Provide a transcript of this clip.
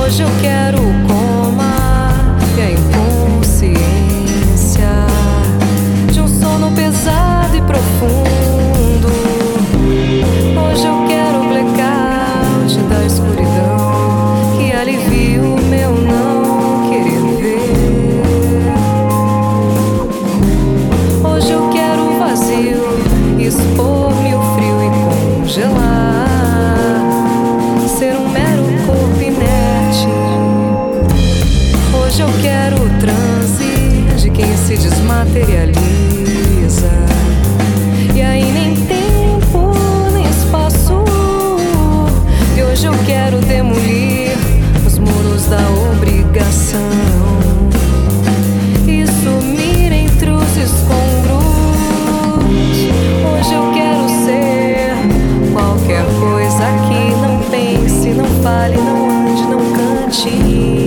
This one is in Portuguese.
Hoje eu quero o coma e a inconsciência de um sono pesado e profundo. Hoje eu quero o blackout da escuridão que alivia o meu não querer ver. Hoje eu quero o vazio, expor-me o frio e congelar, ser um mero corpo inerte. Hoje eu quero o transe de quem se desmaterializa, e aí nem tempo nem espaço. E hoje eu quero demolir os muros da obrigação e sumir entre os escombros. Hoje eu quero ser qualquer coisa que não pense, não fale, não ande, não cante.